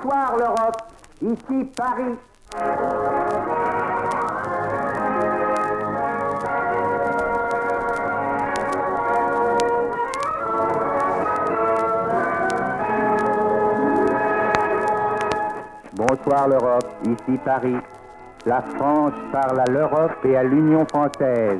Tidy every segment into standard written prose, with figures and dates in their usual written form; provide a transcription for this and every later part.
Bonsoir l'Europe, ici Paris. Bonsoir l'Europe, ici Paris. La France parle à l'Europe et à l'Union française.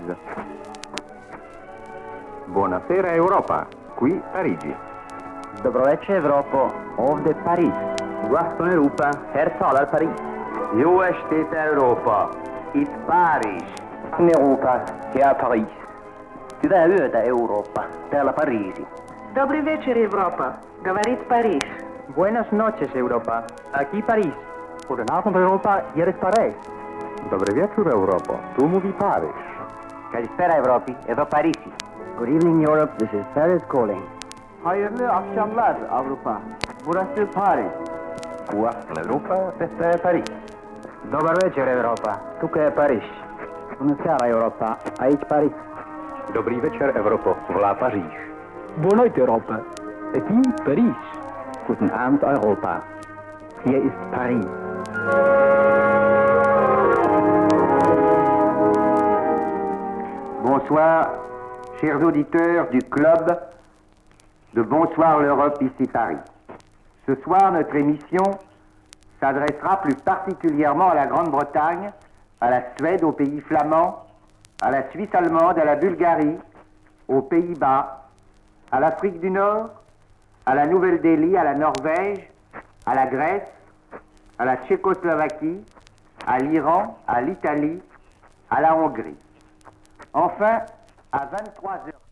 Buonasera Europa, qui Parigi. Dobro večer Evropo, ovdje Pariz. Guaston Europa, här talar Paris. Jó estét Európa, itt Párizs. Europa, här Paris. Hyvää yötä Eurooppa, täällä Pariisi. Добрый вечер, Европа. Говорит Париж. Buenas noches Europa, aquí Paris. Goedenavond Europa, hier is Parijs. Dobry wieczór Europo, tu mówi Paryż. Καλησπέρα Ευρώπη, εδώ Παρίσι. Good evening Europe, this is Paris calling. Hayırlı akşamlar Avrupa. Burası Paris. Guaston Europa, detta är Paris. Dobar večer Europa, tukaj je Pariz. Bună seara Europa, aici Paris. Dobrý večer Evropo, volá Paříž. Boa noite Europa, aqui Paris. Guten Abend Europa, hier ist Paris. Bonsoir, chers auditeurs du club de Bonsoir l'Europe, ici Paris. Ce soir, notre émission s'adressera plus particulièrement à la Grande-Bretagne, à la Suède, aux pays flamands, à la Suisse allemande, à la Bulgarie, aux Pays-Bas, à l'Afrique du Nord, à la Nouvelle-Delhi, à la Norvège, à la Grèce, à la Tchécoslovaquie, à l'Iran, à l'Italie, à la Hongrie. Enfin, à 23h.